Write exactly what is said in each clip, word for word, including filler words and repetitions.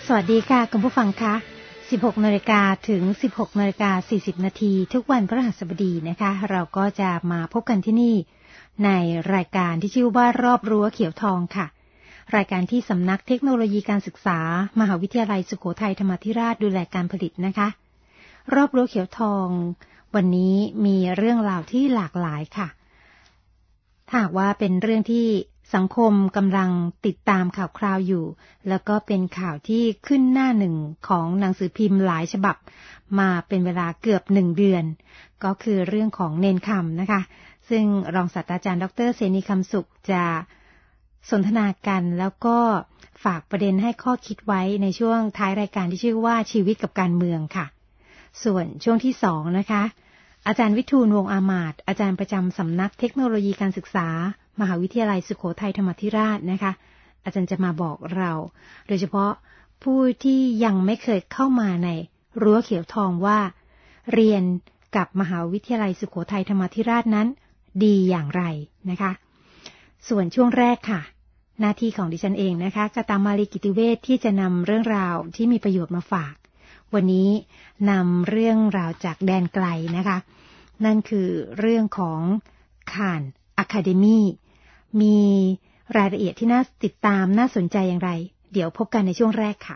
สวัสดีค่ะคุณผู้ฟังคะสิบหกนาฬิกาถึง สิบหกนาฬิกาสี่สิบนาทีทุกวันพฤหัสบดีนะคะเราก็จะมาพบกันที่นี่ในรายการที่ชื่อว่ารอบรั้วเขียวทองค่ะรายการที่สำนักเทคโนโลยีการศึกษามหาวิทยาลัยสุโขทัยธรรมาธิราชดูแลการผลิตนะคะรอบรั้วเขียวทองวันนี้มีเรื่องราวที่หลากหลายค่ะถ้าหากว่าเป็นเรื่องที่สังคมกำลังติดตามข่าวคราวอยู่แล้วก็เป็นข่าวที่ขึ้นหน้าหนึ่งของหนังสือพิมพ์หลายฉบับมาเป็นเวลาเกือบหนึ่งเดือนก็คือเรื่องของเนนคำนะคะซึ่งรองศาสตราจารย์ดร.เสนีคำสุขจะสนทนากันแล้วก็ฝากประเด็นให้ข้อคิดไว้ในช่วงท้ายรายการที่ชื่อว่าชีวิตกับการเมืองค่ะส่วนช่วงที่สองนะคะอาจารย์วิทูลวงศ์อามาตย์อาจารย์ประจำสำนักเทคโนโลยีการศึกษามหาวิทยาลัยสุโขทัยธรรมาธิราชนะคะอาจารย์จะมาบอกเราโดยเฉพาะผู้ที่ยังไม่เคยเข้ามาในรั้วเขียวทองว่าเรียนกับมหาวิทยาลัยสุโขทัยธรรมาธิราชนั้นดีอย่างไรนะคะส่วนช่วงแรกค่ะหน้าที่ของดิฉันเองนะคะกตามาลีกิติเวชที่จะนำเรื่องราวที่มีประโยชน์มาฝากวันนี้นำเรื่องราวจากแดนไกลนะคะนั่นคือเรื่องของข่านอะคาเดมี่มีรายละเอียดที่น่าติดตามน่าสนใจอย่างไรเดี๋ยวพบกันในช่วงแรกค่ะ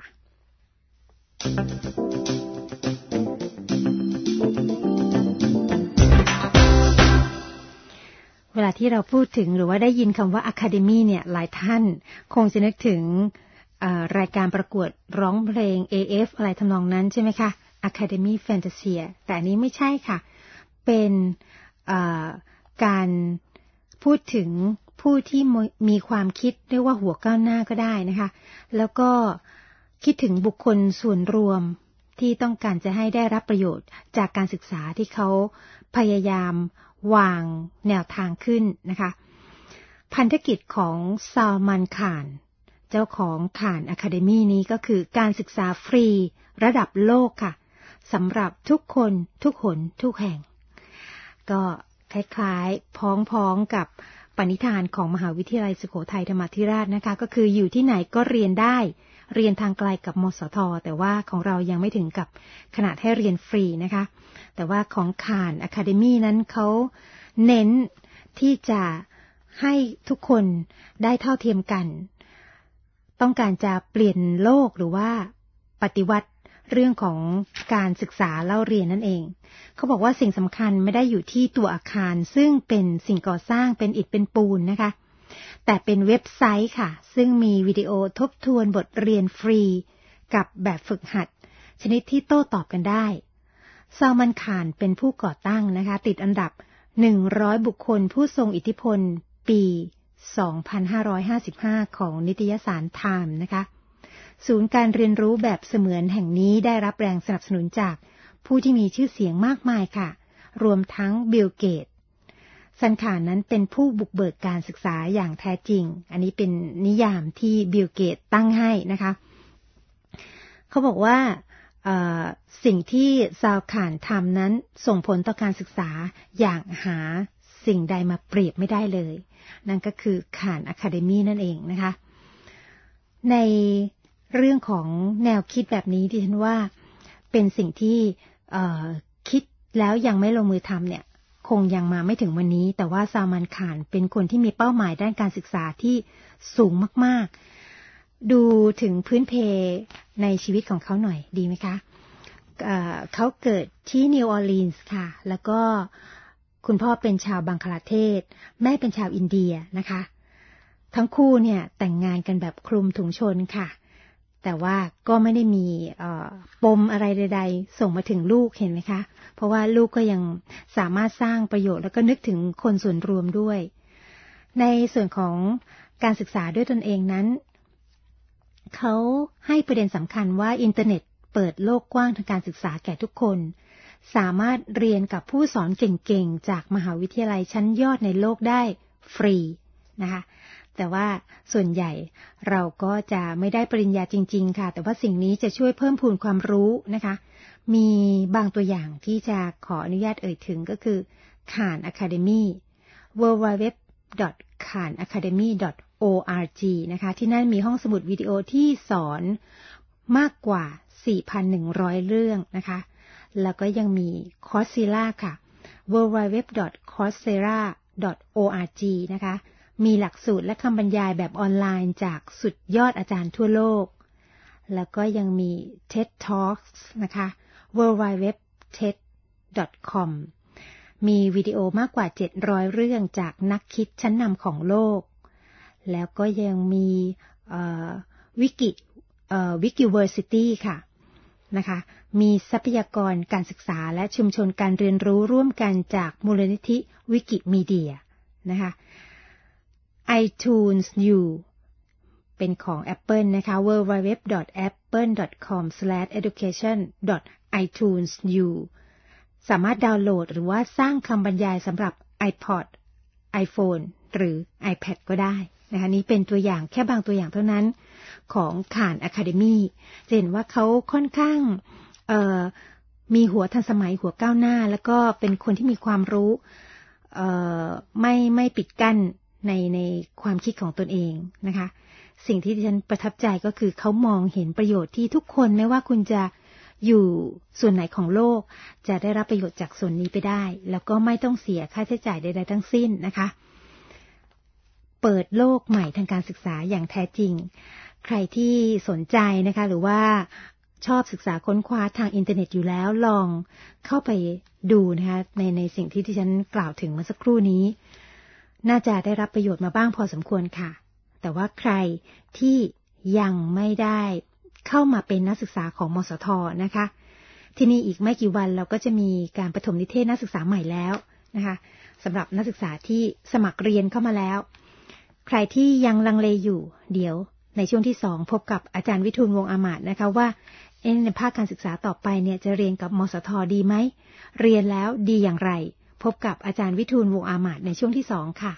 เวลาที่เราพูดถึงหรือว่าได้ยินคำว่า Academy เนี่ยหลายท่านคงจะนึกถึงรายการประกวดร้องเพลง เอ เอฟ อะไรทำนองนั้นใช่ไหมคะ Academy Fantasia แต่อันนี้ไม่ใช่ค่ะเป็นการพูดถึงผู้ที่มีความคิดเรียกว่าหัวก้าวหน้าก็ได้นะคะแล้วก็คิดถึงบุคคลส่วนรวมที่ต้องการจะให้ได้รับประโยชน์จากการศึกษาที่เขาพยายามวางแนวทางขึ้นนะคะพันธกิจของซาลมันข่านเจ้าของข่านอะคาเดมี่นี้ก็คือการศึกษาฟรีระดับโลกค่ะสำหรับทุกคนทุกหนทุกแห่งก็คล้ายๆพ้องๆกับปณิธานของมหาวิทยาลัยสุโขทัยธรรมาธิราชนะคะก็คืออยู่ที่ไหนก็เรียนได้เรียนทางไกลกับมสทแต่ว่าของเรายังไม่ถึงกับขนาดให้เรียนฟรีนะคะแต่ว่าของข่านอะคาเดมี่นั้นเขาเน้นที่จะให้ทุกคนได้เท่าเทียมกันต้องการจะเปลี่ยนโลกหรือว่าปฏิวัติเรื่องของการศึกษาเล่าเรียนนั่นเองเขาบอกว่าสิ่งสำคัญไม่ได้อยู่ที่ตัวอาคารซึ่งเป็นสิ่งก่อสร้างเป็นอิฐเป็นปูนนะคะแต่เป็นเว็บไซต์ค่ะซึ่งมีวิดีโอทบทวนบทเรียนฟรีกับแบบฝึกหัดชนิดที่โต้ตอบกันได้ซาลมันข่านเป็นผู้ก่อตั้งนะคะติดอันดับหนึ่งร้อยบุคคลผู้ทรงอิทธิพลปีสองพันห้าร้อยห้าสิบห้าของนิตยสารไทม์นะคะศูนย์การเรียนรู้แบบเสมือนแห่งนี้ได้รับแรงสนับสนุนจากผู้ที่มีชื่อเสียงมากมายค่ะรวมทั้งบิลเกตส์ซันข่านนั้นเป็นผู้บุกเบิกการศึกษาอย่างแท้จริงอันนี้เป็นนิยามที่บิลเกตส์ตั้งให้นะคะเขาบอกว่าสิ่งที่ซาลข่านทำนั้นส่งผลต่อการศึกษาอย่างหาสิ่งใดมาเปรียบไม่ได้เลยนั่นก็คือข่านอะคาเดมี่นั่นเองนะคะในเรื่องของแนวคิดแบบนี้ดิฉันว่าเป็นสิ่งที่คิดแล้วยังไม่ลงมือทำเนี่ยคงยังมาไม่ถึงวันนี้แต่ว่าซาลมันข่านเป็นคนที่มีเป้าหมายด้านการศึกษาที่สูงมากๆดูถึงพื้นเพในชีวิตของเขาหน่อยดีไหมคะเอ่อเขาเกิดที่นิวออร์ลีนส์ค่ะแล้วก็คุณพ่อเป็นชาวบังคลาเทศแม่เป็นชาวอินเดียนะคะทั้งคู่เนี่ยแต่งงานกันแบบคลุมถุงชนค่ะแต่ว่าก็ไม่ได้มีปมอะไรใดๆส่งมาถึงลูกเห็นไหมคะเพราะว่าลูกก็ยังสามารถสร้างประโยชน์แล้วก็นึกถึงคนส่วนรวมด้วยในส่วนของการศึกษาด้วยตนเองนั้นเขาให้ประเด็นสำคัญว่าอินเทอร์เน็ตเปิดโลกกว้างทางการศึกษาแก่ทุกคนสามารถเรียนกับผู้สอนเก่งๆจากมหาวิทยาลัยชั้นยอดในโลกได้ฟรีนะคะแต่ว่าส่วนใหญ่เราก็จะไม่ได้ปริญญาจริงๆค่ะแต่ว่าสิ่งนี้จะช่วยเพิ่มพูนความรู้นะคะมีบางตัวอย่างที่จะขออนุญาตเอ่ยถึงก็คือข่านอะคาเดมี่ ดับเบิลยู ดับเบิลยู ดับเบิลยู ดอท ข่าน อะคาเดมี่ ดอท โอ อาร์ จี นะคะที่นั่นมีห้องสมุดวิดีโอที่สอนมากกว่า สี่พันหนึ่งร้อย เรื่องนะคะแล้วก็ยังมี Coursera ค่ะ ดับเบิลยู ดับเบิลยู ดับเบิลยู ดอท คอร์สเซรา ดอท โอ อาร์ จี นะคะมีหลักสูตรและคำบรรยายแบบออนไลน์จากสุดยอดอาจารย์ทั่วโลกแล้วก็ยังมี ที อี ดี Talks นะคะ ดับเบิลยู ดับเบิลยู ดับเบิลยู ดอท ที อี ดี ดอท คอม มีวิดีโอมากกว่าเจ็ดร้อยเรื่องจากนักคิดชั้นนำของโลกแล้วก็ยังมีวิกิวิกิเวอร์ซิตี้ค่ะนะคะมีทรัพยากรการศึกษาและชุมชนการเรียนรู้ร่วมกันจากมูลนิธิวิกิมีเดียนะคะ iTunes U เป็นของ Apple นะคะ ดับเบิลยู ดับเบิลยู ดับเบิลยู ดอท แอปเปิล ดอท คอม สแลช เอดูเคชัน ดอท ไอทูนส์ ยู สามารถดาวน์โหลดหรือว่าสร้างคำบรรยายสำหรับ iPod iPhone หรือ iPad ก็ได้นะคะนี้เป็นตัวอย่างแค่บางตัวอย่างเท่านั้นของข่าน Academy จะเห็นว่าเขาค่อนข้างเอ่อมีหัวทันสมัยหัวก้าวหน้าแล้วก็เป็นคนที่มีความรู้เอ่อไม่ไม่ปิดกั้นในในความคิดของตนเองนะคะสิ่งที่ดิฉันประทับใจก็คือเขามองเห็นประโยชน์ที่ทุกคนไม่ว่าคุณจะอยู่ส่วนไหนของโลกจะได้รับประโยชน์จากส่วนนี้ไปได้แล้วก็ไม่ต้องเสียค่าใช้จ่ายใดๆทั้งสิ้นนะคะเปิดโลกใหม่ทางการศึกษาอย่างแท้จริงใครที่สนใจนะคะหรือว่าชอบศึกษาค้นคว้าทางอินเทอร์เน็ตอยู่แล้วลองเข้าไปดูนะคะในในสิ่งที่ที่ฉันกล่าวถึงเมื่อสักครู่นี้น่าจะได้รับประโยชน์มาบ้างพอสมควรค่ะแต่ว่าใครที่ยังไม่ได้เข้ามาเป็นนักศึกษาของมสท.นะคะที่นี่อีกไม่กี่วันเราก็จะมีการประถมนิเทศนักศึกษาใหม่แล้วนะคะสำหรับนักศึกษาที่สมัครเรียนเข้ามาแล้วใครที่ยังลังเลอยู่เดี๋ยวในช่วงที่สองพบกับอาจารย์วิทูลย์วงศ์อามาตย์นะคะว่าในภาคการศึกษาต่อไปเนี่ยจะเรียนกับมสท.ดีไหมเรียนแล้วดีอย่างไรพบกับอาจารย์วิทูลย์วงศ์อามาตย์ในช่วงที่สองค่ะ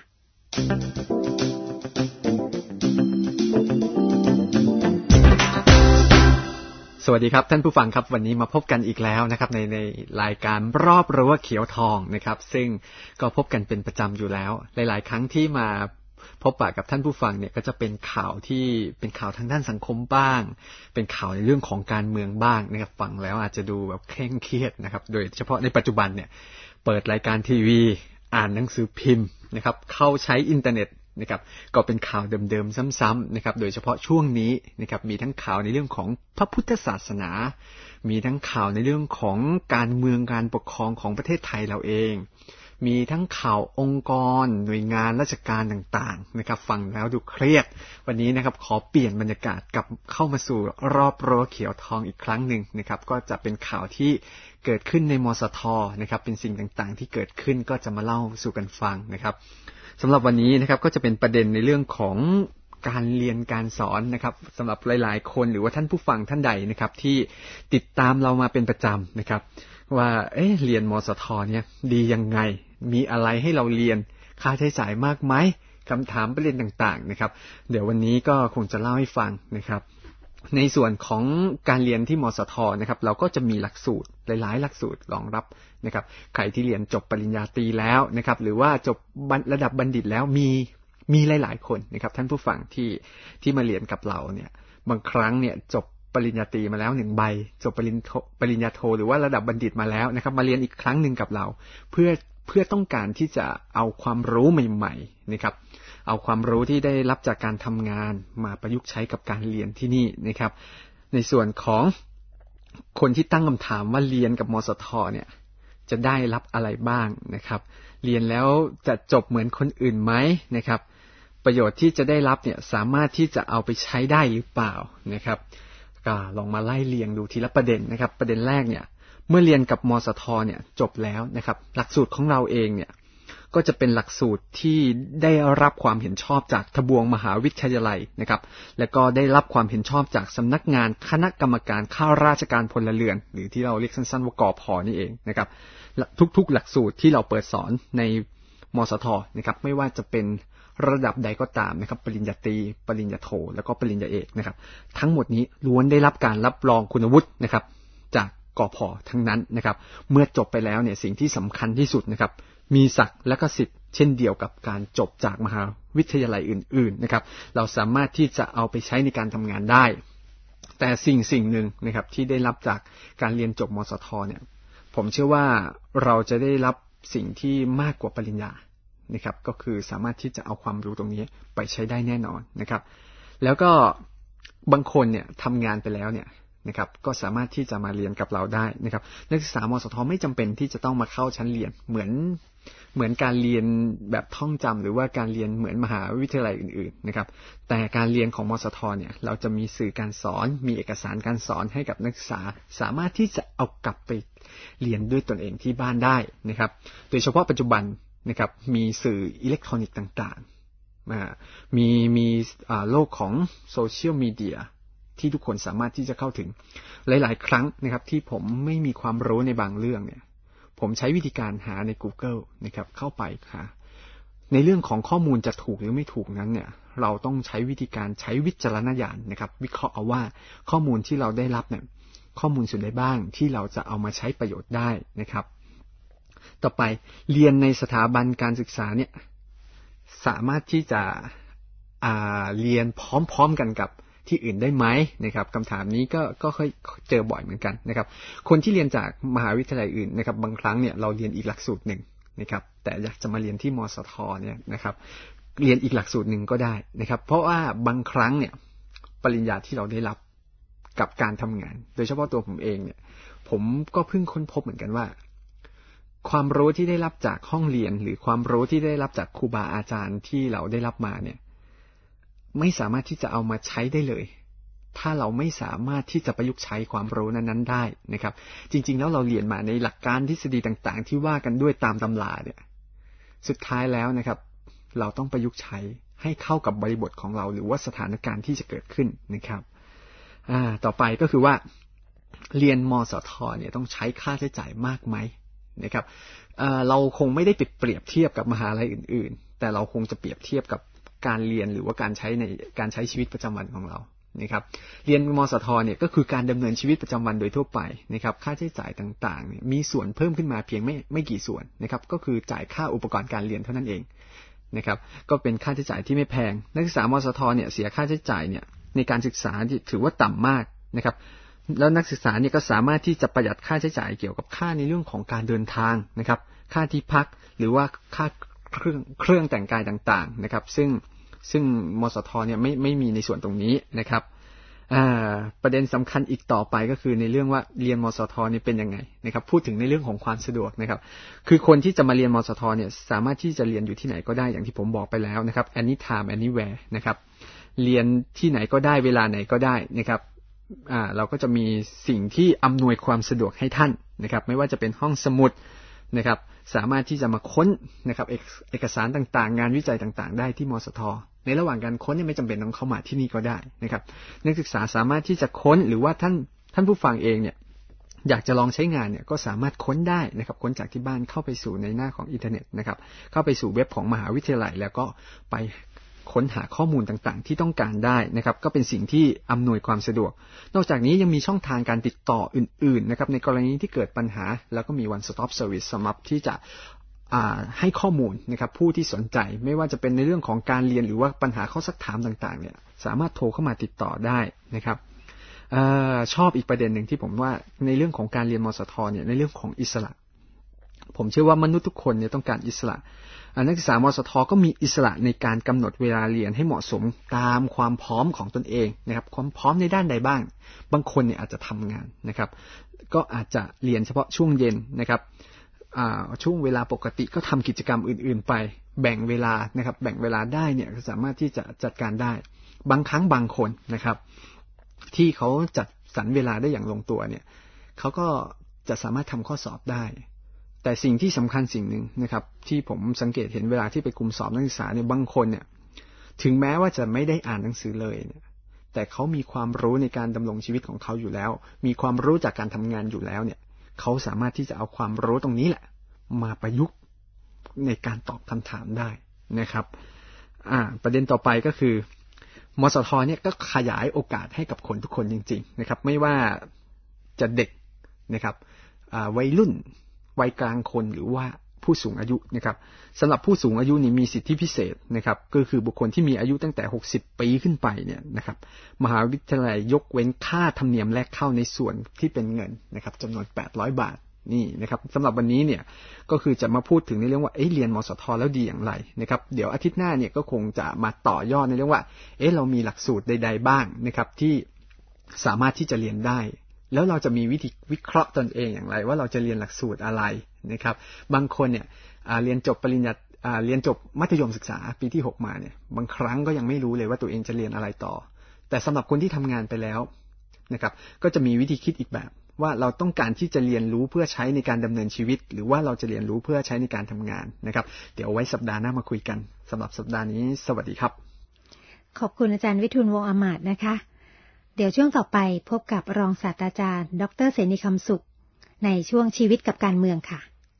สวัสดีครับท่านผู้ฟังครับวันนี้มาพบกันอีกแล้วนะครับในในรายการรอบรั้วเขียวทองนะครับซึ่งก็พบกันเป็นประจำอยู่แล้วหลายๆครั้งที่มาพบปะกับท่านผู้ฟังเนี่ยก็จะเป็นข่าวที่เป็นข่าวทางด้านสังคมบ้างเป็นข่าวในเรื่องของการเมืองบ้างนะครับฟังแล้วอาจจะดูแบบเคร่งเครียดนะครับโดยเฉพาะในปัจจุบันเนี่ยเปิดรายการทีวีอ่านหนังสือพิมพ์นะครับเข้าใช้อินเทอร์เน็ตนะครับก็เป็นข่าวเดิมๆซ้ำๆนะครับโดยเฉพาะช่วงนี้นะครับมีทั้งข่าวในเรื่องของพระพุทธศาสนามีทั้งข่าวในเรื่องของการเมืองการปกครองของประเทศไทยเราเองมีทั้งข่าวองค์กรหน่วยงานราชการต่างๆนะครับฟังแล้วดูเครียดวันนี้นะครับขอเปลี่ยนบรรยากาศกลับเข้ามาสู่รอบรั้วเขียวทองอีกครั้งหนึ่งนะครับก็จะเป็นข่าวที่เกิดขึ้นในมสท.นะครับเป็นสิ่งต่างๆที่เกิดขึ้นก็จะมาเล่าสู่กันฟังนะครับสำหรับวันนี้นะครับก็จะเป็นประเด็นในเรื่องของการเรียนการสอนนะครับสำหรับหลายๆคนหรือว่าท่านผู้ฟังท่านใดนะครับที่ติดตามเรามาเป็นประจำนะครับว่าเอ๊ะเรียนมสท.เนี่ยดียังไงมีอะไรให้เราเรียนค่าใช้จ่ายมากไหมคำถามประเด็นต่างๆนะครับเดี๋ยววันนี้ก็คงจะเล่าให้ฟังนะครับในส่วนของการเรียนที่มสท.นะครับเราก็จะมีหลักสูตรหลายๆหลักสูตรรองรับนะครับใครที่เรียนจบปริญญาตรีแล้วนะครับหรือว่าจบระดับบัณฑิตแล้วมีมีหลายๆคนนะครับท่านผู้ฟังที่ที่มาเรียนกับเราเนี่ยบางครั้งเนี่ยจบปริญญาตรีมาแล้วหนึ่งใบจบปริญญาปริญญาโทหรือว่าระดับบัณฑิตมาแล้วนะครับมาเรียนอีกครั้งหนึ่งกับเราเพื่อเพื่อต้องการที่จะเอาความรู้ใหม่ๆนะครับเอาความรู้ที่ได้รับจากการทำงานมาประยุกต์ใช้กับการเรียนที่นี่นะครับในส่วนของคนที่ตั้งคำถามว่าเรียนกับมสท.เนี่ยจะได้รับอะไรบ้างนะครับเรียนแล้วจะจบเหมือนคนอื่นไหมนะครับประโยชน์ที่จะได้รับเนี่ยสามารถที่จะเอาไปใช้ได้หรือเปล่านะครับก็ลองมาไล่เรียงดูทีละประเด็นนะครับประเด็นแรกเนี่ยเมื่อเรียนกับมสท.เนี่ยจบแล้วนะครับหลักสูตรของเราเองเนี่ยก็จะเป็นหลักสูตรที่ได้รับความเห็นชอบจากทบวงมหาวิทยาลัยนะครับและก็ได้รับความเห็นชอบจากสำนักงานคณะกรรมการข้าราชการพลเรือนหรือที่เราเรียกสั้นๆว่ากพ.นี่เองนะครับทุกๆหลักสูตรที่เราเปิดสอนในมสท.นะครับไม่ว่าจะเป็นระดับใดก็ตามนะครับปริญญาตรีปริญญาโทแล้วก็ปริญญาเอกนะครับทั้งหมดนี้ล้วนได้รับการรับรองคุณวุฒินะครับจากกพ.ทั้งนั้นนะครับเมื่อจบไปแล้วเนี่ยสิ่งที่สำคัญที่สุดนะครับมีศักดิ์และก็สิทธิ์เช่นเดียวกับการจบจากมหาวิทยาลัยอื่นๆนะครับเราสามารถที่จะเอาไปใช้ในการทำงานได้แต่สิ่งสิ่งหนึ่งนะครับที่ได้รับจากการเรียนจบมสทเนี่ยผมเชื่อว่าเราจะได้รับสิ่งที่มากกว่าปริญญานะครับก็คือสามารถที่จะเอาความรู้ตรงนี้ไปใช้ได้แน่นอนนะครับแล้วก็บางคนเนี่ยทำงานไปแล้วเนี่ยนะครับก็สามารถที่จะมาเรียนกับเราได้นะครับนักศึกษามสทไม่จำเป็นที่จะต้องมาเข้าชั้นเรียนเหมือนเหมือนการเรียนแบบท่องจำหรือว่าการเรียนเหมือนมหาวิทยาลัยอื่นๆนะครับแต่การเรียนของมสทเนี่ยเราจะมีสื่อการสอนมีเอกสารการสอนให้กับนักศึกษาสามารถที่จะเอากลับไปเรียนด้วยตนเองที่บ้านได้นะครับโดยเฉพาะปัจจุบันนะครับมีสื่ออิเล็กทรอนิกส์ต่างๆมีมีโลกของโซเชียลมีเดียที่ทุกคนสามารถที่จะเข้าถึงหลายๆครั้งนะครับที่ผมไม่มีความรู้ในบางเรื่องเนี่ยผมใช้วิธีการหาใน Google นะครับเข้าไปค่ะในเรื่องของข้อมูลจะถูกหรือไม่ถูกนั้นเนี่ยเราต้องใช้วิธีการใช้วิจารณญาณนะครับวิเคราะห์เอาว่าข้อมูลที่เราได้รับเนี่ยข้อมูลส่วนใดบ้างที่เราจะเอามาใช้ประโยชน์ได้นะครับต่อไปเรียนในสถาบันการศึกษาเนี่ยสามารถที่จะอ่าเรียนพร้อมๆกันกับที่อื่นได้ไหมนะครับคำถามนี้ก็ก็เคยเจอบ่อยเหมือนกันนะครับคนที่เรียนจากมหาวิทยาลัยอื่นนะครับบางครั้งเนี่ยเราเรียนอีกหลักสูตรหนึ่งนะครับแต่อยากจะมาเรียนที่มสทเนี่ยนะครับเรียนอีกหลักสูตรหนึ่งก็ได้นะครับเพราะว่าบางครั้งเนี่ยปริญญาที่เราได้รับกับการทำงานโดยเฉพาะตัวผมเองเนี่ยผมก็เพิ่งค้นพบเหมือนกันว่าความรู้ที่ได้รับจากห้องเรียนหรือความรู้ที่ได้รับจากครูบาอาจารย์ที่เราได้รับมาเนี่ยไม่สามารถที่จะเอามาใช้ได้เลยถ้าเราไม่สามารถที่จะประยุกต์ใช้ความรู้นั้นๆได้นะครับจริงๆแล้วเราเรียนมาในหลักการทฤษฎีต่างๆที่ว่ากันด้วยตามตำราเนี่ยสุดท้ายแล้วนะครับเราต้องประยุกต์ใช้ให้เข้ากับบริบทของเราหรือว่าสถานการณ์ที่จะเกิดขึ้นนะครับอ่าต่อไปก็คือว่าเรียนมสทเนี่ยต้องใช้ค่าใช้จ่ายมากไหมนะครับเอ่อเราคงไม่ได้เปรียบเทียบกับมหาลัยอื่นๆแต่เราคงจะเปรียบเทียบกับการเรียนหรือว่าการใช้ในการใช้ชีวิตประจำวันของเรานะครับเรียนมสทเนี่ยก็คือการดำเนินชีวิตประจำวันโดยทั่วไปนะครับค่าใช้จ่ายต่างๆเนี่ยมีส่วนเพิ่มขึ้นมาเพียงไม่ไม่กี่ส่วนนะครับก็คือจ่ายค่าอุปกรณ์การเรียนเท่านั้นเองนะครับก็เป็นค่าใช้จ่ายที่ไม่แพงนักศึกษามสทเนี่ยเสียค่าใช้จ่ายเนี่ยในการศึกษาที่ถือว่าต่ำมากนะครับแล้วนักศึกษาเนี่ยก็สามารถที่จะประหยัดค่าใช้จ่ายเกี่ยวกับค่าในเรื่องของการเดินทางนะครับค่าที่พักหรือว่าค่าเครื่องเครื่องแต่งกายต่างๆนะครับซึ่งซึ่งมสทเนี่ยไม่ไม่มีในส่วนตรงนี้นะครับประเด็นสำคัญอีกต่อไปก็คือในเรื่องว่าเรียนมสทนี่เป็นยังไงนะครับพูดถึงในเรื่องของความสะดวกนะครับคือคนที่จะมาเรียนมสทเนี่ยสามารถที่จะเรียนอยู่ที่ไหนก็ได้อย่างที่ผมบอกไปแล้วนะครับ anytime anywhere นะครับเรียนที่ไหนก็ได้เวลาไหนก็ได้นะครับอ่าเราก็จะมีสิ่งที่อำนวยความสะดวกให้ท่านนะครับไม่ว่าจะเป็นห้องสมุดนะครับสามารถที่จะมาค้นนะครับเอกเอกสารต่างๆงานวิจัยต่างๆได้ที่มสทในระหว่างการค้นเนี่ยไม่จำเป็นต้องเข้ามาที่นี่ก็ได้นะครับนักศึกษาสามารถที่จะค้นหรือว่าท่านท่านผู้ฟังเองเนี่ยอยากจะลองใช้งานเนี่ยก็สามารถค้นได้นะครับค้นจากที่บ้านเข้าไปสู่ในหน้าของอินเทอร์เน็ตนะครับเข้าไปสู่เว็บของมหาวิทยาลัยแล้วก็ไปค้นหาข้อมูลต่างๆที่ต้องการได้นะครับก็เป็นสิ่งที่อำนวยความสะดวกนอกจากนี้ยังมีช่องทางการติดต่ออื่นๆนะครับในกรณีที่เกิดปัญหาแล้วก็มี one stop service สำหรับที่จะให้ข้อมูลนะครับผู้ที่สนใจไม่ว่าจะเป็นในเรื่องของการเรียนหรือว่าปัญหาข้อซักถามต่างๆเนี่ยสามารถโทรเข้ามาติดต่อได้นะครับอชอบอีกประเด็นหนึ่งที่ผมว่าในเรื่องของการเรียนมสทเนี่ยในเรื่องของอิสระผมเชื่อว่ามนุษย์ทุกคนเนี่ยต้องการอิสระนักศึกษามสทก็มีอิสระในการกำหนดเวลาเรียนให้เหมาะสมตามความพร้อมของตนเองนะครับความพร้อมในด้านใดบ้างบางคนเนี่ยอาจจะทำงานนะครับก็อาจจะเรียนเฉพาะช่วงเย็นนะครับช่วงเวลาปกติก็ทำกิจกรรมอื่นๆไปแบ่งเวลานะครับแบ่งเวลาได้เนี่ยก็สามารถที่จะจัดการได้บางครั้งบางคนนะครับที่เขาจัดสรรเวลาได้อย่างลงตัวเนี่ยเขาก็จะสามารถทำข้อสอบได้แต่สิ่งที่สำคัญสิ่งหนึ่งนะครับที่ผมสังเกตเห็นเวลาที่ไปคุมสอบนักศึกษาเนี่ยบางคนเนี่ยถึงแม้ว่าจะไม่ได้อ่านหนังสือเลยเนี่ยแต่เขามีความรู้ในการดำรงชีวิตของเขาอยู่แล้วมีความรู้จากการทำงานอยู่แล้วเนี่ยเขาสามารถที่จะเอาความรู้ตรงนี้แหละมาประยุกต์ในการตอบคำถามได้นะครับอ่าประเด็นต่อไปก็คือมสทเนี่ยก็ขยายโอกาสให้กับคนทุกคนจริงๆนะครับไม่ว่าจะเด็กนะครับอ่าวัยรุ่นวัยกลางคนหรือว่าผู้สูงอายุนะครับสำหรับผู้สูงอายุนี่มีสิทธิพิเศษนะครับก็คือบุคคลที่มีอายุตั้งแต่หกสิบปีขึ้นไปเนี่ยนะครับมหาวิทยาลัยยกเว้นค่าธรรมเนียมแรกเข้าในส่วนที่เป็นเงินนะครับจำนวนแปดร้อยบาทนี่นะครับสำหรับวันนี้เนี่ยก็คือจะมาพูดถึงในเรื่องว่าเอ๊ะเรียนมสทแล้วดีอย่างไรนะครับเดี๋ยวอาทิตย์หน้าเนี่ยก็คงจะมาต่อยอดในเรื่องว่าเอ๊ะเรามีหลักสูตรใดๆบ้างนะครับที่สามารถที่จะเรียนได้แล้วเราจะมีวิธีวิเคราะห์ตนเองอย่างไรว่าเราจะเรียนหลักสูตรอะไรนะครับบางคนเนี่ยเรียนจบปริญญาเรียนจบมัธยมศึกษาปีที่หกมาเนี่ยบางครั้งก็ยังไม่รู้เลยว่าตัวเองจะเรียนอะไรต่อแต่สำหรับคนที่ทำงานไปแล้วนะครับก็จะมีวิธีคิดอีกแบบว่าเราต้องการที่จะเรียนรู้เพื่อใช้ในการดำเนินชีวิตหรือว่าเราจะเรียนรู้เพื่อใช้ในการทำงานนะครับเดี๋ยวไว้สัปดาห์หน้ามาคุยกันสำหรับสัปดาห์นี้สวัสดีครับขอบคุณอาจารย์วิทูลวงศ์อมาตย์นะคะเดี๋ยวช่วงต่อไปพบกับรองศาสตราจารย์ดร.เสนีคำสุขในช่วงชีวิตกับการเมืองค่ะ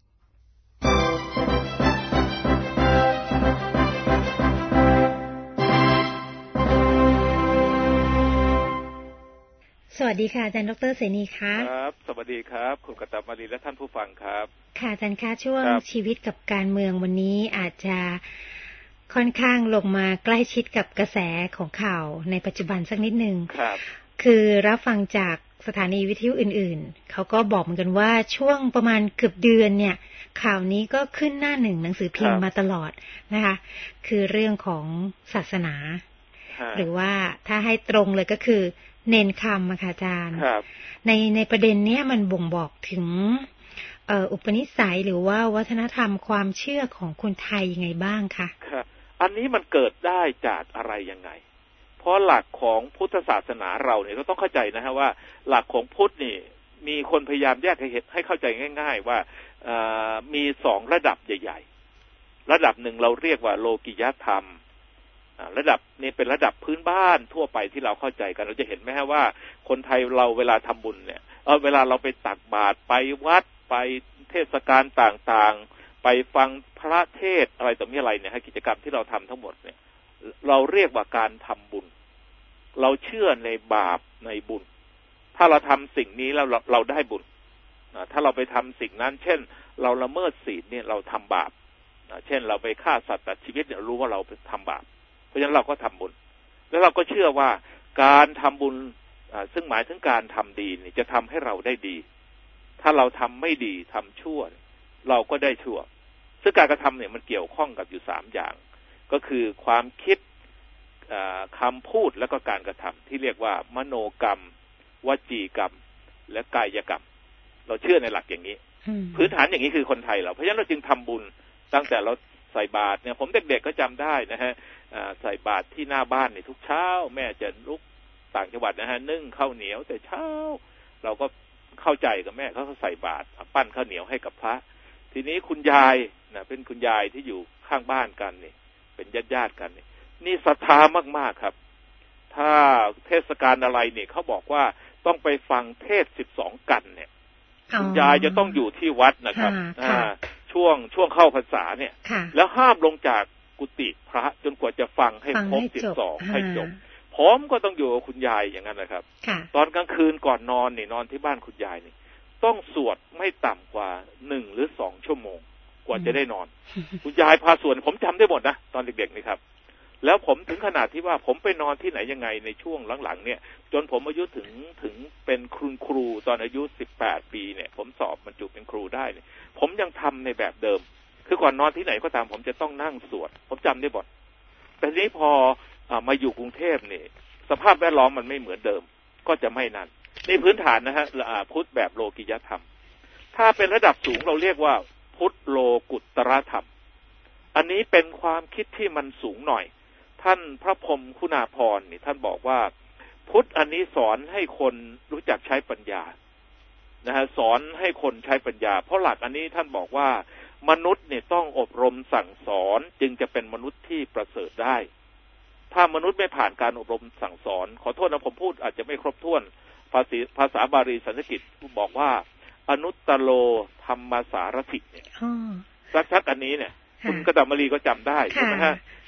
สวัสดีค่ะอาจารย์ดร.เสนีค่ะครับสวัสดีครับคุณกตมาลีและท่านผู้ฟังครับค่ะอาจารย์คะช่วงชีวิตกับการเมืองวันนี้อาจจะค่อนข้างลงมาใกล้ชิดกับกระแสของข่าวในปัจจุบันสักนิดนึงครับคือรับฟังจากสถานีวิทยุอื่นๆเขาก็บอกเหมือนกันว่าช่วงประมาณเกือบเดือนเนี่ยข่าวนี้ก็ขึ้นหน้าหนึ่งหนังสือพิมพ์มาตลอดนะคะคือเรื่องของศาสนาหรือว่าถ้าให้ตรงเลยก็คือเน้นคำอะค่ะอาจารย์ในในประเด็นเนี้ยมันบ่งบอกถึงเอ่ออุปนิสัยหรือว่าวัฒนธรรมความเชื่อของคนไทยยังไงบ้างคะครับอันนี้มันเกิดได้จากอะไรยังไงเพราะหลักของพุทธศาสนาเราเนี่ยก็ต้องเข้าใจนะฮะว่าหลักของพุทธนี่มีคนพยายามแยกให้ให้เข้าใจง่ายๆว่ามีสองระดับใหญ่ๆระดับหนึ่งเราเรียกว่าโลกิยธรรมระดับนี้เป็นระดับพื้นบ้านทั่วไปที่เราเข้าใจกันเราจะเห็นไหมฮะว่าคนไทยเราเวลาทำบุญเนี่ยเออเวลาเราไปตักบาตรไปวัดไปเทศกาลต่างๆไปฟังพระเทศอะไรต่อมีอะไรเนี่ยกิจกรรมที่เราทำทั้งหมดเนี่ยเราเรียกว่าการทำบุญเราเชื่อในบาปในบุญถ้าเราทำสิ่งนี้แล้วเราเราได้บุญถ้าเราไปทำสิ่งนั้นเช่นเราละเมิดศีลเนี่ยเราทำบาปเช่นเราไปฆ่าสัตว์ตัดชีวิตเนี่ยรู้ว่าเราไปทำบาปเพราะฉะนั้นเราก็ทำบุญแล้วเราก็เชื่อว่าการทำบุญซึ่งหมายถึงการทำดีนี่จะทำให้เราได้ดีถ้าเราทำไม่ดีทำชั่วเราก็ได้ชั่วซึ่งการกระทำเนี่ยมันเกี่ยวข้องกับอยู่สามอย่างก็คือความคิดคำพูดแล้วก็การกระทำที่เรียกว่ามโนกรรมวจีกรรมและกายกรรมเราเชื่อในหลักอย่างนี้พื้นฐานอย่างนี้คือคนไทยเราเพราะฉะนั้นเราจึงทำบุญตั้งแต่เราใส่บาตรเนี่ยผมเด็กๆก็จำได้นะฮะใส่บาตรที่หน้าบ้านเนี่ยทุกเช้าแม่จะลุกต่างจังหวัดนะฮะนึ่งข้าวเหนียวแต่เช้าเราก็เข้าใจกับแม่เขาใส่บาตรปั้นข้าวเหนียวให้กับพระทีนี้คุณยายนะเป็นคุณยายที่อยู่ข้างบ้านกันนี่เป็นญาติๆกันนี่นี่ศรัทธามากๆครับถ้าเทศกาลอะไรเนี่ยเขาบอกว่าต้องไปฟังเทศสิบสองกันเนี่ยคุณยายจะต้องอยู่ที่วัดนะครับช่วงช่วงเข้าพรรษาเนี่ยแล้วห้ามลงจากกุฏิพระจนกว่าจะฟังให้ครบสิบสองให้จบผมก็ต้องอยู่กับคุณยายอย่างนั้นนะครับตอนกลางคืนก่อนนอนนี่นอนที่บ้านคุณยายนี่ต้องสวดไม่ต่ำกว่าหนึ่งหรือสองชั่วโมงกว่าจะได้นอนคุณยายพาสวดผมจำได้หมดนะตอนเด็กๆนี่ครับแล้วผมถึงขนาดที่ว่าผมไปนอนที่ไหนยังไงในช่วงหลังๆเนี่ยจนผมอายุถึงถึงเป็นครูครูตอนอายุสิบแปดปีเนี่ยผมสอบบรรจุเป็นครูได้เนี่ยผมยังทำในแบบเดิมคือก่อนนอนที่ไหนก็ตามผมจะต้องนั่งสวดผมจำได้หมดแต่ทีนี้พอมาอยู่กรุงเทพเนี่ยสภาพแวดล้อมมันไม่เหมือนเดิมก็จะไม่นั่นนี่พื้นฐานนะฮะพุทธแบบโลกิยธรรมถ้าเป็นระดับสูงเราเรียกว่าพุทธโลกุตตรธรรมอันนี้เป็นความคิดที่มันสูงหน่อยท่านพระพรหมคุณาภรณ์นี่ท่านบอกว่าพุทธอันนี้สอนให้คนรู้จักใช้ปัญญานะฮะสอนให้คนใช้ปัญญาเพราะหลักอันนี้ท่านบอกว่ามนุษย์เนี่ยต้องอบรมสั่งสอนจึงจะเป็นมนุษย์ที่ประเสริฐได้ถ้ามนุษย์ไม่ผ่านการอบรมสั่งสอนขอโทษนะผมพูดอาจจะไม่ครบถ้วนภาษาภาษาบาลีสันสกฤตบอกว่าอนุตตโลธรรมสารถิเนี่ยชัดๆอันนี้เนี่ยคุณกตมลีก็จำได้ใช่ไหมฮะ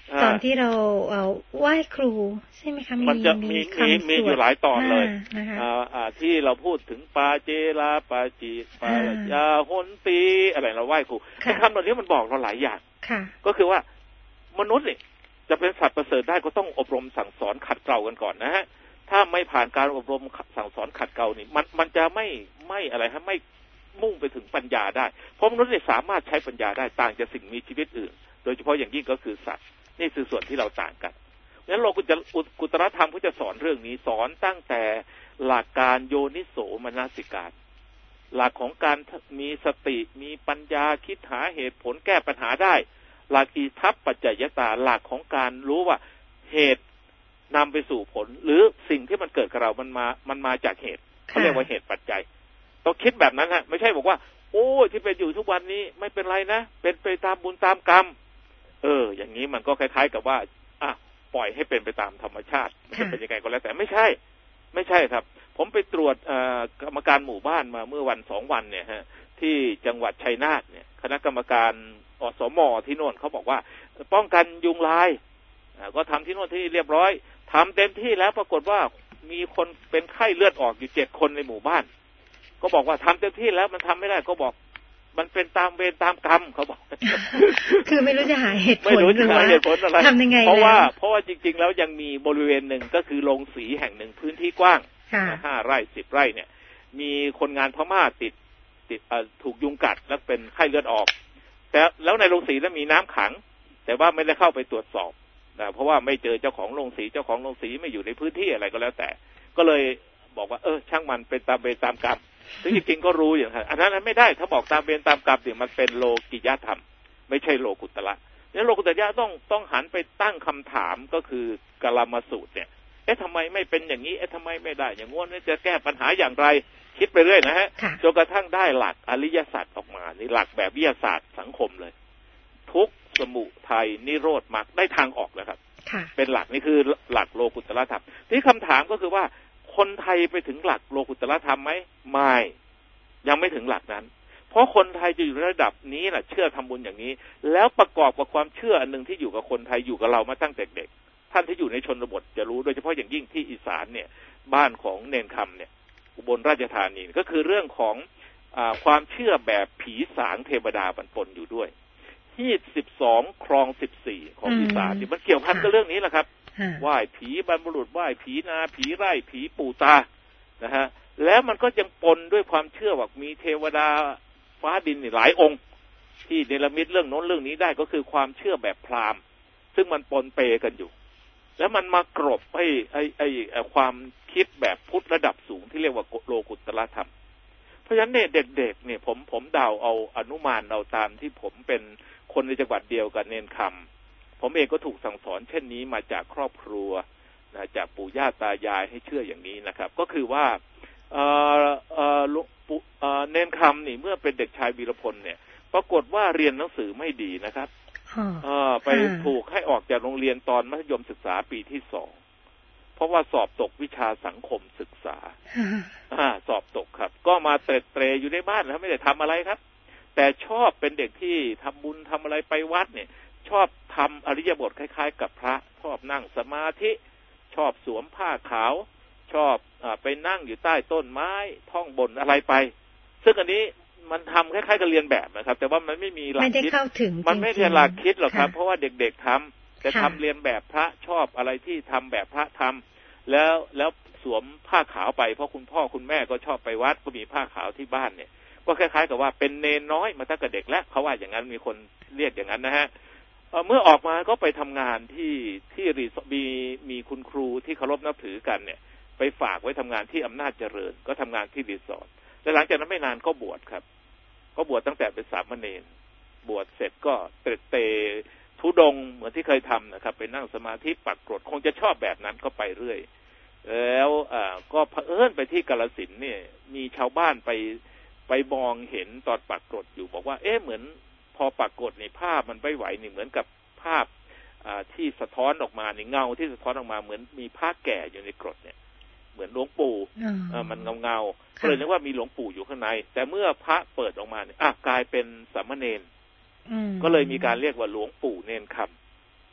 ตอนที่เราไหว้ครูใช่ไหมคะมันจะมีมีมีอยู่หลายตอนเลยอ่าที่เราพูดถึงปาเจลาปาจิปายาหนตีอะไรเราไหว้ครูไอ้คำเหล่านี้มันบอกเราหลายอย่างก็คือว่ามนุษย์เนี่ยจะเป็นสัตว์ประเสริฐได้ก็ต้องอบรมสั่งสอนขัดเกลากันก่อนนะฮะถ้าไม่ผ่านการอบรมสั่งสอนขัดเกลานี่มันมันจะไม่ไม่อะไรฮะไม่มุ่งไปถึงปัญญาได้เพราะมนุษย์เนี่ยสามารถใช้ปัญญาได้ต่างจากสิ่งมีชีวิตอื่นโดยเฉพาะอย่างยิ่งก็คือสัตว์นี่คือส่วนที่เราต่างกันงั้นโลกุตตรธรรมก็จะสอนเรื่องนี้สอนตั้งแต่หลักการโยนิโสมนสิการหลักของการมีสติมีปัญญาคิดหาเหตุผลแก้ปัญหาได้หลักอิทัปปัจจยตาหลักของการรู้ว่าเหตุนำไปสู่ผลหรือสิ่งที่มันเกิดกับเรามันมามันมาจากเหตุเขาเรียกว่าเหตุปัจจัยต้องคิดแบบนั้นฮะไม่ใช่บอกว่าโอ้ที่เป็นอยู่ทุกวันนี้ไม่เป็นไรนะเป็นไปตามบุญตามกรรมเอออย่างนี้มันก็คล้ายๆกับว่าอ่ะปล่อยให้เป็นไปตามธรรมชาติมันจะเป็นยังไงก็แล้วแต่ไม่ใช่ไม่ใช่ครับผมไปตรวจกรรมการหมู่บ้านมาเมื่อวันสองวันเนี่ยฮะที่จังหวัดชัยนาทเนี่ยคณะกรรมการอสม.ที่โน่นเขาบอกว่าป้องกันยุงลายก็ทำที่โน่นที่เรียบร้อยทำเต็มที่แล้วปรากฏว่ามีคนเป็นไข้เลือดออกอยู่เจ็ดคนในหมู่บ้านก็บอกว่าทำเต็มที่แล้วมันทำไม่ได้ก็บอกมันเป็นตามเวรตามกรรมเขาบอกคือไม่รู้จะหาเหตุผลไม่รู้จะหาเหตุผลอะไรทำยังไงเพราะว่าเพราะว่าจริงๆแล้วยังมีบริเวณหนึ่งก็คือโรงสีแห่งหนึ่งพื้นที่กว้างห้าไร่สิบไร่เนี่ยมีคนงานพม่าติดติดถูกยุงกัดแล้วเป็นไข้เลือดออกแต่แล้วในโรงสีนั้นมีน้ำขังแต่ว่าไม่ได้เข้าไปตรวจสอบนะเพราะว่าไม่เจอเจ้าของโรงสีเจ้าของโรงสีไม่อยู่ในพื้นที่อะไรก็แล้วแต่ก็เลยบอกว่าเออช่างมันเป็นตามเวรตามกรรมซึ่งจริงๆก็รู้อย่างนั้นอันนั้นไม่ได้ถ้าบอกตามเวรตามกรรมเนี่ยมันเป็นโลกิยธรรมไม่ใช่โลกุตระเนี่ยโลกุตระต้องต้องหันไปตั้งคำถามก็คือกลามสูตรเนี่ยเอ๊ะทำไมไม่เป็นอย่างนี้เอ๊ะทำไมไม่ได้อย่างงี้จะแก้ปัญหาอย่างไรคิดไปเรื่อยนะฮะจนกระทั่งได้หลักอริยสัจออกมานี่หลักแบบวิทยาศาสตร์สังคมเลยทุกข์สมุทัยนิโรธมรรคได้ทางออกแล้วครับเป็นหลักนี่คือหลักโลกุตระธรรมที่คำถามก็คือว่าคนไทยไปถึงหลักโลกุตระธรรมไหมไม่ยังไม่ถึงหลักนั้นเพราะคนไทยจะอยู่ในระดับนี้แหละเชื่อทำบุญอย่างนี้แล้วประกอบกับความเชื่ออันนึงที่อยู่กับคนไทยอยู่กับเรามาตั้งแต่เด็กท่านที่อยู่ในชนบทจะรู้โดยเฉพาะอย่างยิ่งที่อีสานเนี่ยบ้านของเนนคำเนี่ยอุบลราชธานีก็คือเรื่องของอ่าความเชื่อแบบผีสางเทวดาบรรปนอยู่ด้วยที่สิบสองครองสิบสี่ของอีสานนี่มันเกี่ยวพันกับเรื่องนี้แหละครับไหว้ผีบรรพบุรุษไหว้ผีนาผีไร่ผีปู่ตานะฮะแล้วมันก็ยังปนด้วยความเชื่อว่ามีเทวดาฟ้าดินหลายองค์ที่เนรมิตเรื่องโน้นเรื่องนี้ได้ก็คือความเชื่อแบบพราหมณ์ซึ่งมันปนเปกันอยู่แล้วมันมากรบไอ้ไอ้ไอ้ความคิดแบบพุทธระดับสูงที่เรียกว่าโลกุตตรธรรมเพราะฉะนั้นเนี่ยเด็กๆเนี่ยผมผมเดาเอาอนุมานเอาตามที่ผมเป็นคนในจังหวัดเดียวกับเนนคำผมเองก็ถูกสั่งสอนเช่นนี้มาจากครอบครัวนะจากปู่ย่าตายายให้เชื่ออย่างนี้นะครับก็คือว่าเอ่อเอ่อเอ่อเนนคำนี่เมื่อเป็นเด็กชายวีรพลเนี่ยปรากฏว่าเรียนหนังสือไม่ดีนะครับเออไปถูกให้ออกจากโรงเรียนตอนมัธยมศึกษาปีที่สองเพราะว่าสอบตกวิชาสังคมศึกษาอ่าสอบตกครับก็มาเตร็ดเตรอยู่ในบ้านแล้วไม่ได้ทำอะไรครับแต่ชอบเป็นเด็กที่ทำบุญทำอะไรไปวัดเนี่ยชอบทำอริยบทคล้ายๆกับพระชอบนั่งสมาธิชอบสวมผ้าขาวชอบอไปนั่งอยู่ใต้ต้นไม้ท่องบนอะไรไปซึ่งอันนี้มันทำคล้ายๆกับเรียนแบบนะครับแต่ว่ามันไม่มีหลักคิดมันไม่ใช่หลักคิดหรอกครับเพราะว่าเด็กๆทำแต่ทำเรียนแบบพระชอบอะไรที่ทำแบบพระทำแล้วแล้วสวมผ้าขาวไปเพราะคุณพ่อคุณแม่ก็ชอบไปวัดก็มีผ้าขาวที่บ้านเนี่ยก็คล้ายๆกับว่าเป็นเนนน้อยมาตั้งแต่เด็กแล้วเขาว่าอย่างนั้นมีคนเรียกอย่างนั้นนะฮะเมื่อออกมาก็ไปทำงานที่ที่รีสอร์ทมีมีคุณครูที่เคารพนับถือกันเนี่ยไปฝากไว้ทำงานที่อำนาจเจริญก็ทำงานที่รีสอร์ทและหลังจากนั้นไม่นานก็บวชครับก็บวชตั้งแต่เป็นสามเณรบวชเสร็จก็เตร็ดเตทุดงเหมือนที่เคยทำนะครับไปนั่งสมาธิปักกรดคงจะชอบแบบนั้นก็ไปเรื่อยแล้วอ่าก็เผอิญไปที่กาฬสินธุ์เนี่ยมีชาวบ้านไปไปมองเห็นตอนปักกรดอยู่บอกว่าเอ๊ะเหมือนพอปักกรดในภาพมันไม่ไหวนี่เหมือนกับภาพอ่าที่สะท้อนออกมาในเงาที่สะท้อนออกมาเหมือนมีพระแก่อยู่ในกรดเนี่ยเหมือนหลวงปู่อ่ามันเงาเงาก็เลยนึกว่ามีหลวงปู่อยู่ข้างในแต่เมื่อพระเปิดออกมาเนี่ยอ่ะกลายเป็นสามเณรก็เลยมีการเรียกว่าหลวงปู่เนนคำ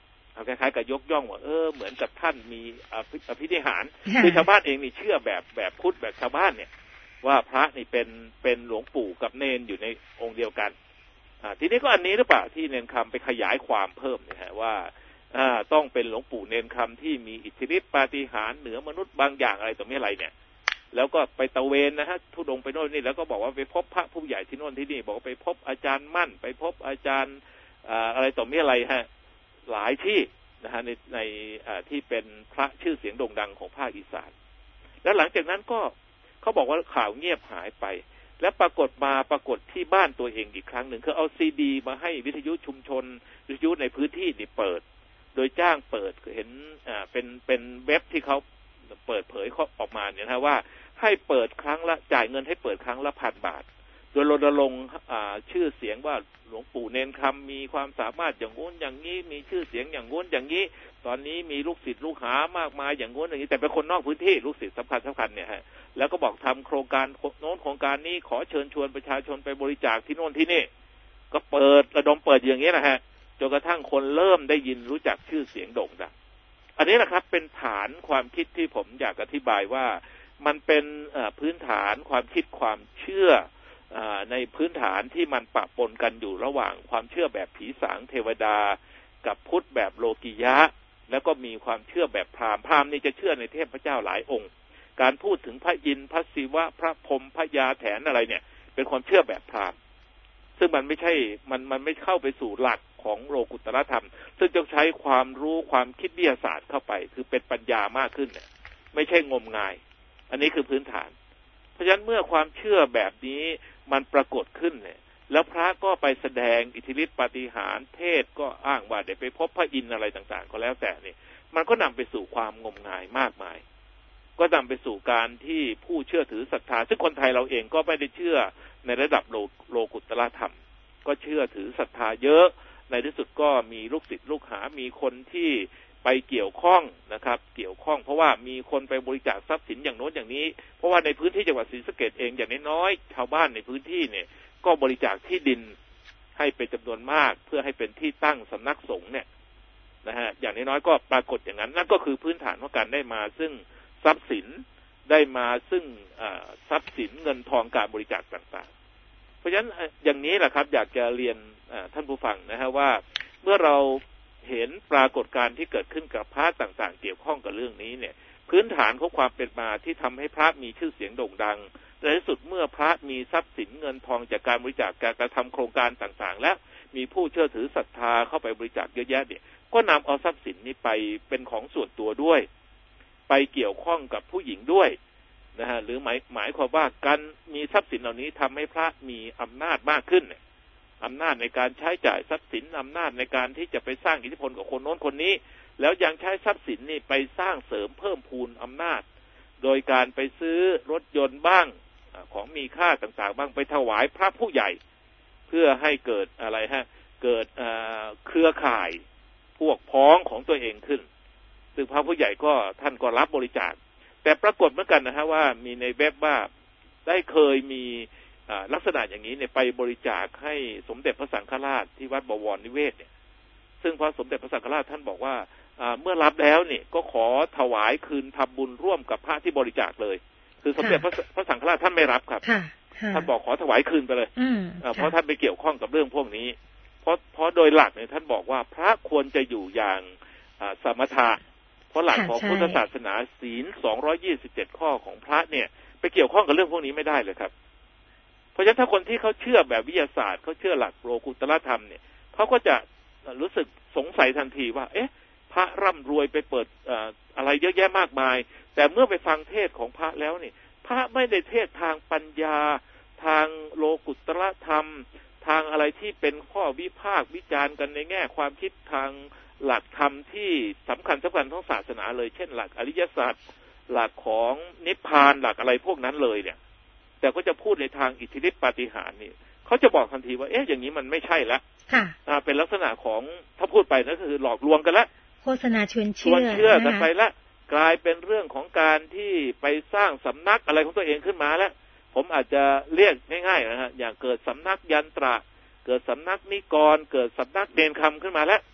คล้ายๆกับยกย่องว่าเออเหมือนกับท่านมีอภินิหารคือชาวบ้านเองนี่เชื่อแบบแบบพุทธแบบชาวบ้านเนี่ยว่าพระนี่เป็นเป็นหลวงปู่กับเนนอยู่ในองค์เดียวกันอ่าทีนี้ก็อันนี้หรือเปล่าที่เนนคำไปขยายความเพิ่มเนี่ยฮะว่าอ่าต้องเป็นหลวงปู่เนนคำที่มีอิทธิฤทธิปาฏิหาริย์เหนือมนุษย์บางอย่างอะไรต่อไม่อะไรเนี่ยแล้วก็ไปตะเวนนะฮะทุดงไปโน่นนี่แล้วก็บอกว่าไปพบพระผู้ใหญ่ที่โน่นที่นี่บอกว่าไปพบอาจารย์มั่นไปพบอาจารย์อ่าอะไรต่อไม่อะไรฮะหลายที่นะฮะในในอ่าที่เป็นพระชื่อเสียงโด่งดังของภาคอีสานแล้วหลังจากนั้นก็เขาบอกว่าข่าวเงียบหายไปแล้วปรากฏมาปรากฏที่บ้านตัวเองอีกครั้งหนึ่งคือเอาซีดีมาให้วิทยุชุมชนวิทยุในพื้นที่นี่เปิดโดยจ้างเปิดเห็นอ่าเป็นเป็นเว็บที่เขาเปิดเผยออกมาเนี่ยนะว่าให้เปิดครั้งละจ่ายเงินให้เปิดครั้งละพันบาทโดยรณรงค์ชื่อเสียงว่าหลวงปู่เนนคำมีความสามารถอย่างงู้นอย่างนี้มีชื่อเสียงอย่างงู้นอย่างนี้ตอนนี้มีลูกศิษย์ลูกหามากมายอย่างงู้นอย่างนี้แต่เป็นคนนอกพื้นที่ลูกศิษย์สำคัญสำคัญเนี่ยฮะแล้วก็บอกทำโครงการโน้นโครงการนี้ขอเชิญชวนประชาชนไปบริจาคที่โน่นที่นี่ก็เปิดระดมเปิดอย่างนี้นะฮะจนกระทั่งคนเริ่มได้ยินรู้จักชื่อเสียงโด่งดังอันนี้แหละครับเป็นฐานความคิดที่ผมอยากอธิบายว่ามันเป็นพื้นฐานความคิดความเชื่อในพื้นฐานที่มันปะปนกันอยู่ระหว่างความเชื่อแบบผีสางเทวดากับพุทธแบบโลกิยะแล้วก็มีความเชื่อแบบพราหมณ์พราหมณ์นี่จะเชื่อในเทพเจ้าหลายองค์การพูดถึงพระอินทร์พระศิวะพระพรหมพระยาแถนอะไรเนี่ยเป็นความเชื่อแบบพราหมณ์ซึ่งมันไม่ใช่มันมันไม่เข้าไปสู่หลักของโลกุตตรธรรมซึ่งจะใช้ความรู้ความคิดวิทยาศาสตร์เข้าไปคือเป็นปัญญามากขึ้นเนี่ยไม่ใช่งมงายอันนี้คือพื้นฐานเพราะฉะนั้นเมื่อความเชื่อแบบนี้มันปรากฏขึ้นเนี่ยแล้วพระก็ไปแสดงอิทธิฤทธิปาฏิหาริย์เทศก็อ้างว่าได้ไปพบพระอินทร์อะไรต่างๆก็แล้วแต่นี่มันก็นำไปสู่ความงมงายมากมายก็นำไปสู่การที่ผู้เชื่อถือศรัทธาซึ่งคนไทยเราเองก็ไม่ได้เชื่อในระดับโลโลกุตตรธรรมก็เชื่อถือศรัทธาเยอะในที่สุดก็มีลูกศิษย์ลูกหามีคนที่ไปเกี่ยวข้องนะครับเกี่ยวข้องเพราะว่ามีคนไปบริจาคทรัพย์สินอย่างโน้นอย่างนี้เพราะว่าในพื้นที่จังหวัดศรีสะเกษเองอย่างน้อยๆชาวบ้านในพื้นที่เนี่ยก็บริจาคที่ดินให้เป็นจำนวนมากเพื่อให้เป็นที่ตั้งสำนักสงฆ์เนี่ยนะฮะอย่างน้อยๆก็ปรากฏอย่างนั้นนั่นก็คือพื้นฐานของการได้มาซึ่งทรัพย์สินได้มาซึ่งทรัพย์สินเงินทองการบริจาคต่างๆเพราะฉะนั้นอย่างนี้แหละครับอยากจะเรียนท่านผู้ฟังนะฮะว่าเมื่อเราเห็นปรากฏการณ์ที่เกิดขึ้นกับพระต่างๆเกี่ยวข้องกับเรื่องนี้เนี่ยพื้นฐานของความเป็นมาที่ทำให้พระมีชื่อเสียงโด่งดังในที่สุดเมื่อพระมีทรัพย์สินเงินทองจากการบริจาคการกระทำโครงการต่างๆและมีผู้เชื่อถือศรัทธาเข้าไปบริจาคเยอะแยะเนี่ยก็นำเอาทรัพย์สินนี้ไปเป็นของส่วนตัวด้วยไปเกี่ยวข้องกับผู้หญิงด้วยนะฮะหรือหมายหมายความว่าการมีทรัพย์สินเหล่านี้ทำให้พระมีอำนาจมากขึ้นเนี่ยอำนาจในการใช้จ่ายทรัพย์สินอำนาจในการที่จะไปสร้างอิทธิพลกับคนโน้นคนนี้แล้วยังใช้ทรัพย์สินนี่ไปสร้างเสริมเพิ่มพูนอำนาจโดยการไปซื้อรถยนต์บ้างของมีค่าต่างๆบ้างไปถวายพระผู้ใหญ่เพื่อให้เกิดอะไรฮะเกิดเครือข่ายพวกพ้องของตัวเองขึ้นซึ่งพระผู้ใหญ่ก็ท่านก็รับบริจาคแต่ปรากฏเหมือนกันนะฮะว่ามีในเว็บว่าได้เคยมีลักษณะอย่างนี้เนี่ยไปบริจาคให้สมเด็จพระสังฆราชที่วัดบวรนิเวศเนี่ยซึ่งพระสมเด็จพระสังฆราชท่านบอกว่าเมื่อรับแล้วเนี่ยก็ขอถวายคืนทำบุญร่วมกับพระที่บริจาคเลยคือสมเด็จพระพระสังฆราชท่านไม่รับครับท่านบอกขอถวายคืนไปเลยเพราะท่านไปเกี่ยวข้องกับเรื่องพวกนี้เพราะเพราะโดยหลักเนี่ยท่านบอกว่าพระควรจะอยู่อย่างสมถะเพราะหลักของพุทธศาสนาศีลสองร้อยยี่สิบเจ็ดข้อของพระเนี่ยไปเกี่ยวข้องกับเรื่องพวกนี้ไม่ได้เลยครับเพราะฉะนั้นถ้าคนที่เขาเชื่อแบบวิทยาศาสตร์เขาเชื่อหลักโลกุตตรธรรมเนี่ยเขาก็จะรู้สึกสงสัยทันทีว่าเอ๊ะพระร่ำรวยไปเปิดอะไรเยอะแยะมากมายแต่เมื่อไปฟังเทศของพระแล้วนี่พระไม่ได้เทศทางปัญญาทางโลกุตตรธรรมทางอะไรที่เป็นข้อวิพากษ์วิจารณ์กันในแง่ความคิดทางหลักธรรมที่สำคัญสำคัญของศาสนาเลยเช่นหลักอริยสัจหลักของนิพพานหลักอะไรพวกนั้นเลยเนี่ยแต่ก็จะพูดในทางอิทธิฤทธิปาฏิหาริย์นี่เขาจะบอกทันทีว่าเอ๊ะอย่างนี้มันไม่ใช่ละค่ะเป็นลักษณะของถ้าพูดไปนั่นคือหลอกลวงกันละโฆษณาชวนเชื่อชวนเชื่อกันไปละกลายเป็นเรื่องของการที่ไปสร้างสำนักอะไรของตัวเองขึ้นมาแล้วผมอาจจะเรียกง่ายๆนะฮะอย่างเกิดสำนักยันตระเกิดสำนักนิกรเกิดสำนักเนนคำขึ้นมาแล้ว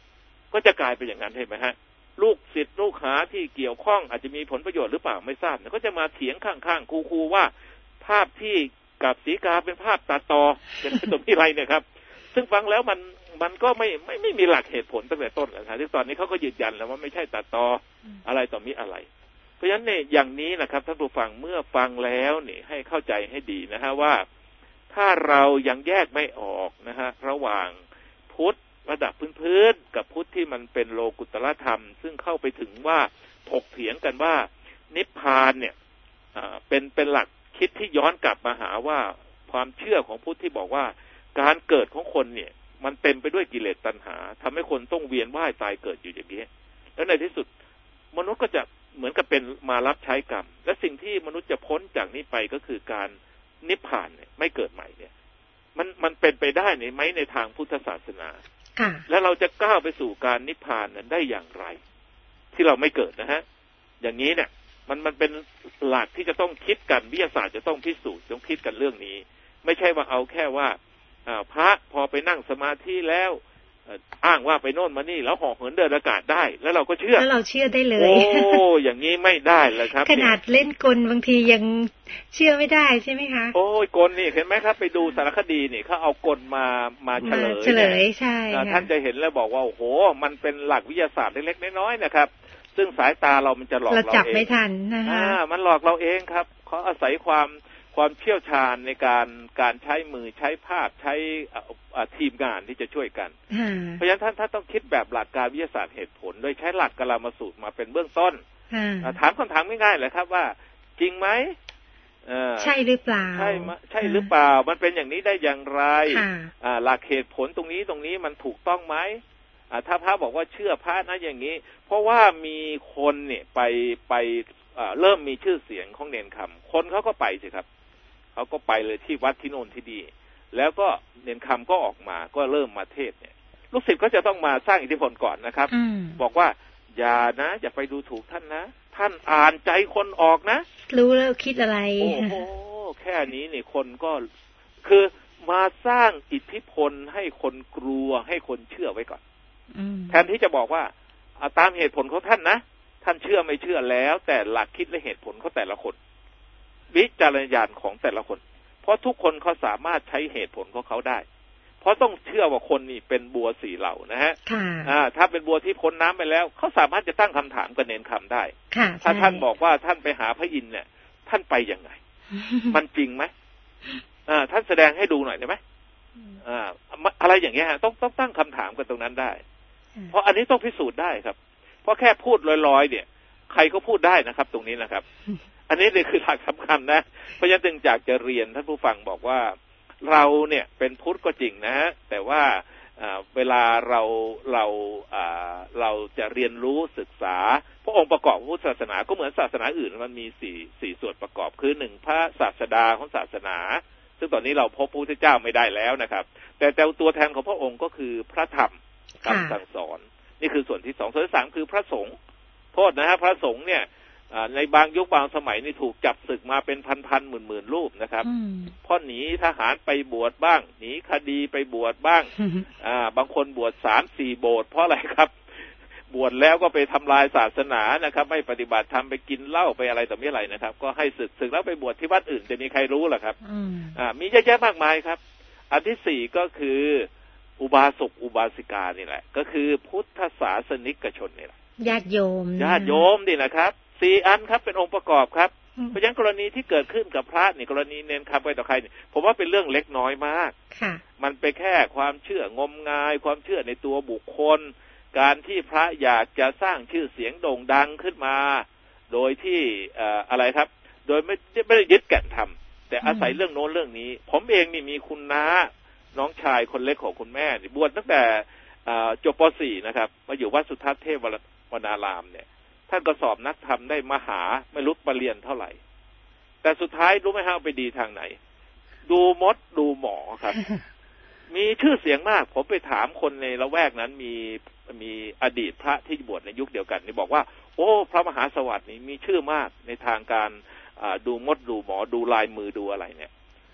ก็จะกลายเป็นอย่างนั้นเห็นไหมฮะลูกศิษย์ลูกหาที่เกี่ยวข้องอาจจะมีผลประโยชน์หรือเปล่าไม่ทราบก็จะมาเถียงข้างๆคูๆว่าภาพที่กับศรีกาเป็นภาพตัดต่อเป็นตัวมีอะไรเนี่ยครับซึ่งฟังแล้วมันมันก็ไม่ไม่ไม่มีหลักเหตุผลตั้งแต่ต้นนะที่ตอนนี้เขาก็ยืนยันแล้วว่าไม่ใช่ตัดต่ออะไรต่อมีอะไรเพราะฉะนั้นเนี่ยอย่างนี้นะครับท่านผู้ฟังเมื่อฟังแล้วเนี่ยให้เข้าใจให้ดีนะฮะว่าถ้าเรายังแยกไม่ออกนะฮะระหว่างพุทธระดับพื้นๆกับพุทธที่มันเป็นโลกุตตรธรรมซึ่งเข้าไปถึงว่าถกเถียงกันว่านิพพานเนี่ยเป็นเป็นหลักคิดที่ย้อนกลับมาหาว่าความเชื่อของพุทธที่บอกว่าการเกิดของคนเนี่ยมันเต็มไปด้วยกิเลสตัณหาทำให้คนต้องเวียนว่ายตายเกิดอยู่อย่างนี้แล้วในที่สุดมนุษย์ก็จะเหมือนกับเป็นมารับใช้กรรมและสิ่งที่มนุษย์จะพ้นจากนี้ไปก็คือการนิพพานเนี่ยไม่เกิดใหม่เนี่ยมันมันเป็นไปได้ไหมในทางพุทธศาสนาแล้วเราจะก้าวไปสู่การนิพพานนั้นได้อย่างไรที่เราไม่เกิดนะฮะอย่างนี้เนี่ยมันมันเป็นหลักที่จะต้องคิดกันวิทยาศาสตร์จะต้องพิสูจน์ต้องคิดกันเรื่องนี้ไม่ใช่ว่าเอาแค่ว่าพระพอไปนั่งสมาธิแล้วอ้างว่าไปโน่นมานี่แล้วห่อเหินเดินอากาศได้แล้วเราก็เชื่อแล้วเราเชื่อได้เลยโอ้อย่างนี้ไม่ได้เลยครับขนาดเล่นกลบางทียังเชื่อไม่ได้ใช่ไหมคะโอ้ยกลนี่เห็นไหมครับไปดูสารคดีนี่เขาเอากลมามาเฉลยเฉลยใช่ท่านจะเห็นแล้วบอกว่าโอ้โหมันเป็นหลักวิทยาศาสตร์เล็กๆน้อยๆนะครับซึ่งสายตาเรามันจะหลอกเราเองเราจับไม่ทันนะคะอ่ามันหลอกเราเองครับเขาอาศัยความความเชี่ยวชาญในการการใช้มือใช้ภาพใช้ทีมงานที่จะช่วยกันเพราะฉะนั้นท่านท่านต้องคิดแบบหลักการวิทยาศาสตร์เหตุผลโดยใช้หลักกลามสูตรมาเป็นเบื้องต้นถามคำถามง่ายๆเลยครับว่าจริงไหมใช่หรือเปล่าใช่ใช่หรือเปล่ามันเป็นอย่างนี้ได้อย่างไรหลักเหตุผลตรงนี้ตรงนี้มันถูกต้องไหมถ้าพระบอกว่าเชื่อพระนะอย่างนี้เพราะว่ามีคนเนี่ยไปไปเริ่มมีชื่อเสียงของเนนคำคนเขาก็ไปสิครับเขาก็ไปเลยที่วัดที่โน่นที่ดีแล้วก็เนนคำก็ออกมาก็เริ่มมาเทศเนี่ยลูกศิษย์ก็จะต้องมาสร้างอิทธิพลก่อนนะครับบอกว่าอย่านะอย่าไปดูถูกท่านนะท่านอ่านใจคนออกนะรู้แล้วคิดอะไรโอ้โหแค่นี้นี่คนก็คือมาสร้างอิทธิพลให้คนกลัวให้คนเชื่อไว้ก่อนแทนที่จะบอกว่าตามเหตุผลของท่านนะท่านเชื่อไม่เชื่อแล้วแต่หลักคิดและเหตุผลของแต่ละคนวิจารณญาณของแต่ละคนเพราะทุกคนเขาสามารถใช้เหตุผลของเขาได้เพราะต้องเชื่อว่าคนนี่เป็นบัวสี่เหล่านะฮะอ่าถ้าเป็นบัวที่พ้นน้ำไปแล้วเขาสามารถจะตั้งคำถามกับเนนคำได้ถ้าท่านบอกว่าท่านไปหาพระอินทร์เนี่ยท่านไปยังไง มันจริงไหมอ่าท่านแสดงให้ดูหน่อยได้ไหมอ่าอะไรอย่างเงี้ยฮะต้องต้องตั้งคำถามกันตรงนั้นได้เพราะอันนี้ต้องพิสูจน์ได้ครับเพราะแค่พูดลอยๆเนี่ยใครก็พูดได้นะครับตรงนี้นะครับอันนี้เลยคือหลักสำคัญนะเพราะฉะนั้นจึงอยากจะเรียนท่านผู้ฟังบอกว่าเราเนี่ยเป็นพุทธก็จริงนะฮะแต่ว่าเวลาเราเราเราจะเรียนรู้ศึกษาพระองค์ประกอบพุทธศาสนาก็เหมือนศาสนาอื่นมันมีสี่สี่ส่วนประกอบคือหนึ่งพระศาสดาของศาสนาซึ่งตอนนี้เราพบพระพุทธเจ้าไม่ได้แล้วนะครับแต่แต่ตัวแทนของพระองค์ก็คือพระธรรมคำสั่งสอนนี่คือส่วนที่สองส่วนที่สามคือพระสงฆ์โทษนะฮะพระสงฆ์เนี่ยในบางยุคบางสมัยนี่ถูกจับศึกมาเป็นพันๆหมื่นๆรูปนะครับเพราะหนีทหารไปบวชบ้างหนีคดีไปบวชบ้างอ่าบางคนบวชสามสี่โบสถ์เพราะอะไรครับบวชแล้วก็ไปทำลายศาสนานะครับไม่ปฏิบัติธรรมไปกินเหล้าไปอะไรต่อไม่อะไรนะครับก็ให้ศึกศึกแล้วไปบวชที่วัดอื่นจะมีใครรู้หรอครับอ่ามีเยอะแยะมากมายครับอันที่สี่ก็คืออุบาสกอุบาสิกานี่แหละก็คือพุทธศาสนิกชนนี่แหละญาติโยมญาติโยมนี่แหละครับสี่อันครับเป็นองค์ประกอบครับเพราะฉะนั้นกรณีที่เกิดขึ้นกับพระนี่กรณีเน้นคำไปต่อใครนี่ผมว่าเป็นเรื่องเล็กน้อยมากมันไปแค่ความเชื่องมงายความเชื่อในตัวบุคคลการที่พระอยากจะสร้างชื่อเสียงโด่งดังขึ้นมาโดยที่อะไรครับโดยไม่ไม่ได้ยึดแก่นธรรมแต่อาศัยเรื่องโน้นเรื่องนี้ผมเองนี่มีคุณน้าน้องชายคนเล็กของคุณแม่บวชตั้งแต่จบป .สี่ นะครับมาอยู่วัดสุทัศน์เทพวนารามเนี่ยท่านก็สอบนักธรรมได้มหาไม่รู้ปรริญญาเท่าไหร่แต่สุดท้ายรู้ไหมฮะไปดีทางไหนดูมดดูหมอครับ มีชื่อเสียงมากผมไปถามคนในละแวกนั้นมีมีอดีตพระที่บวชในยุคเดียวกันนี่บอกว่าโอ้พระมหาสวัสดิ์นี่มีชื่อมากในทางการดูมดดูหมอดูลายมือดูอะไรเนี่ย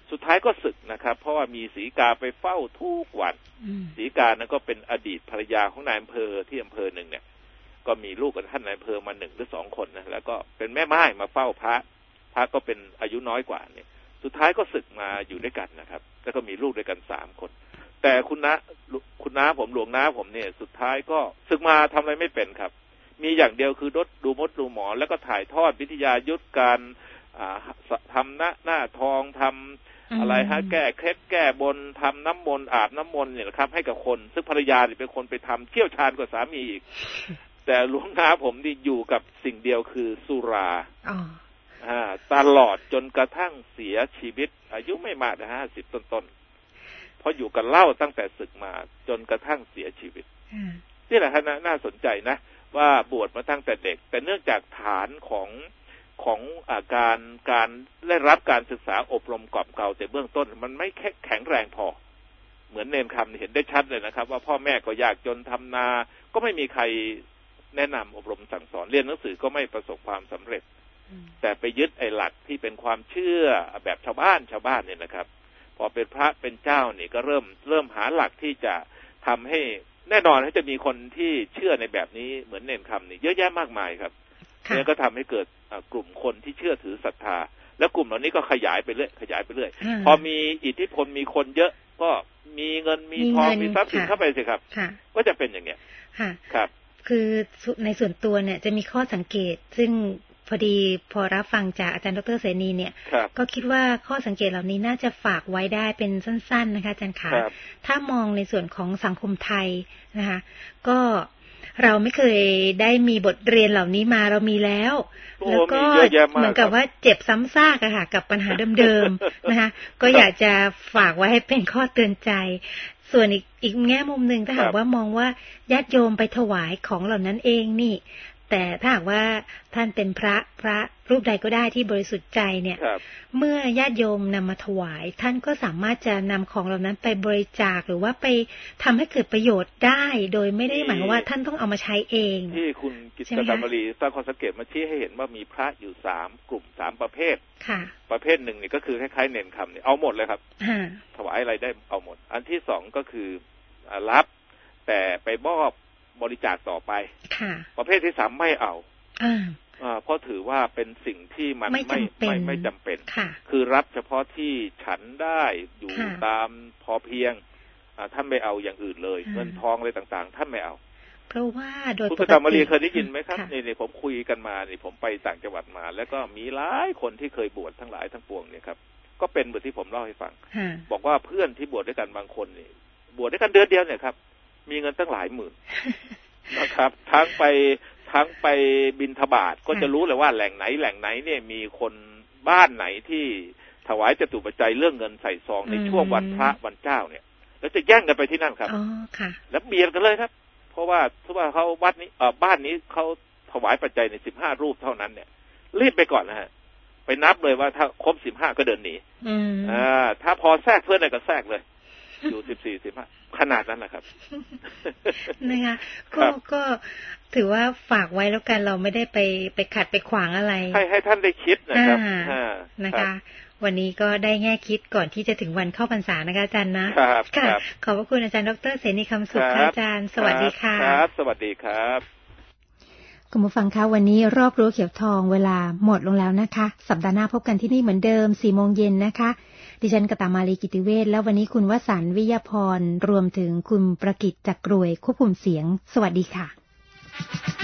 สุดท้ายก็สึกนะครับเพราะว่ามีศรีกาไปเฝ้าทุกวันศรีกานั้นก็เป็นอดีตภรรยาของนายอำเภอที่อำเภอหนึ่งเนี่ยก็มีลูกกับท่านนายอำเภอมาหนึ่งหรือสองคนนะแล้วก็เป็นแม่ไม้มาเฝ้าพระพระก็เป็นอายุน้อยกว่าเนี่ยสุดท้ายก็สึกมาอยู่ด้วยกันนะครับแล้วก็มีลูกด้วยกันสามคนแต่คุณน้าคุณน้าผมหลวงน้าผมเนี่ยสุดท้ายก็สึกมาทำอะไรไม่เป็นครับมีอย่างเดียวคือดดดูมดดูหมอแล้วก็ถ่ายทอดวิทยายุทธการทำหน้าหน้าทองทำอะไรฮะแก้เคล็ดแก้บนทำน้ำมนต์อาบน้ำมนต์เนี่ยนะครับให้กับคนซึ่งภรรยาเนี่ยเป็นคนไปทำเชี่ยวชาญกว่าสามีอีกแต่หลวงน้าผมนี่อยู่กับสิ่งเดียวคือสุราอ่าตลอดจนกระทั่งเสียชีวิตอายุไม่มากนะห้าสิบต้นๆเพราะอยู่กับเหล้าตั้งแต่ศึกมาจนกระทั่งเสียชีวิตนี่แหละฮะน่าสนใจนะว่าบวชมาตั้งแต่เด็กแต่เนื่องจากฐานของของอาการการได้รับการศึกษาอบรมกล่อมเกลาแต่เบื้องต้นมันไม่แข็งแรงพอเหมือนเนนคำเห็นได้ชัดเลยนะครับว่าพ่อแม่ก็ยากจนทำนาก็ไม่มีใครแนะนำอบรมสั่งสอนเรียนหนังสือก็ไม่ประสบความสำเร็จแต่ไปยึดไอ้หลักที่เป็นความเชื่อแบบชาวบ้านชาวบ้านเนี่ยนะครับพอเป็นพระเป็นเจ้านี่ก็เริ่มเริ่มหาหลักที่จะทำให้แน่นอนให้จะมีคนที่เชื่อในแบบนี้เหมือนเนนคำนี่เยอะแยะมากมายครับเนี่ยก็ทำให้เกิดกลุ่มคนที่เชื่อถือศรัทธาแล้วกลุ่มเหล่านี้ก็ขยายไปเรื่อยขยายไปเรื่อยพอมีอิทธิพลมีคนเยอะก็มีเงินมีทองมีทรัพย์สินเข้าไปสิครับก็จะเป็นอย่างเงี้ยครับคือในส่วนตัวเนี่ยจะมีข้อสังเกตซึ่งพอดีพอรับฟังจากอาจารย์ดร.เสนีเนี่ยก็คิดว่าข้อสังเกตเหล่านี้น่าจะฝากไว้ได้เป็นสั้นๆนะคะอาจารย์ขาถ้ามองในส่วนของสังคมไทยนะคะก็เราไม่เคยได้มีบทเรียนเหล่านี้มาเรามีแล้วแล้วก็เหมือนกับว่าเจ็บซ้ำซากอะค่ะกับปัญหาเดิมๆนะคะก็อยากจะฝากไว้ให้เป็นข้อเตือนใจส่วนอีกอีกแง่มุมหนึ่งถ้าหากว่ามองว่าญาติโยมไปถวายของเหล่านั้นเองนี่แต่ถ้าหากว่าท่านเป็นพระพระรูปใดก็ได้ที่บริสุทธิ์ใจเนี่ยเมื่อญาติโยมนำมาถวายท่านก็สามารถจะนำของเหล่านั้นไปบริจาคหรือว่าไปทำให้เกิดประโยชน์ได้โดยไม่ได้หมายว่าท่านต้องเอามาใช้เองที่คุณกิตติกรรมรีสร้างข้อสังเกตมาชี้ให้เห็นว่ามีพระอยู่สามกลุ่มสามประเภทประเภทหนึ่งนี่ก็คือคล้ายๆเน้นคำนี่เอาหมดเลยครับถวายอะไรได้เอาหมดอันที่สองก็คือรับแต่ไปมอบบริจาคต่อไปประเภทที่สามไม่เอาเพราะถือว่าเป็นสิ่งที่มันไม่ไม่ไม่จำเป็นคือรับเฉพาะที่ฉันได้อยู่ตามพอเพียงท่านไม่เอาอย่างอื่นเลยเงินทองอะไรต่างๆท่านไม่เอาเพราะว่าโดยคุณประจำมารีเคยได้ยินไหมครับนี่นี่ผมคุยกันมานี่ผมไปต่างจังหวัดมาแล้วก็มีหลายคนที่เคยบวชทั้งหลายทั้งปวงเนี่ยครับก็เป็นเหมือนที่ผมเล่าให้ฟังบอกว่าเพื่อนที่บวชด้วยกันบางคนนี่บวชด้วยกันเดือนเดียวเนี่ยครับมีเงินตั้งหลายหมื่นนะครับทั้งไปทั้งไปบิณฑบาตก็จะรู้เลยว่าแหล่งไหนแหล่งไหนเนี่ยมีคนบ้านไหนที่ถวายจตุปัจจัยเรื่องเงินใส่ซองในช่วงวันพระวันเจ้าเนี่ยแล้วจะแย่งกันไปที่นั่นครับอ๋อค่ะแล้วเบียดกันเลยครับเพราะว่าถ้าว่าเขาวัดนี้เอ่อบ้านนี้เขาถวายปัจจัยในสิบห้ารูปเท่านั้นเนี่ยรีบไปก่อนนะฮะไปนับเลยว่าถ้าครบสิบห้าก็เดินหนีอ่าถ้าพอแทรกเพื่อนไหนก็แทรกเลยอยู่สิบสี่สิบห้าขนาดนั้นนะครับนะคะก็ก็ถือว่าฝากไว้แล้วกันเราไม่ได้ไปไปขัดไปขวางอะไรให้ให้ท่านได้คิดนะครับนะคะวันนี้ก็ได้แง่คิดก่อนที่จะถึงวันเข้าพรรษานะคะอาจารย์นะครับค่ะขอบพระคุณอาจารย์ดร.เสนีคำสุขค่ะอาจารย์สวัสดีค่ะครับสวัสดีครับคุณผู้ฟังคะวันนี้รอบรั้วเขียวทองเวลาหมดลงแล้วนะคะสัปดาห์หน้าพบกันที่นี่เหมือนเดิม สี่โมงเย็นนะคะดิฉันกตมาลีกิติเวชแล้ววันนี้คุณวสันต์วิยาพรรวมถึงคุณประกิตจักรรวยควบคุมเสียงสวัสดีค่ะ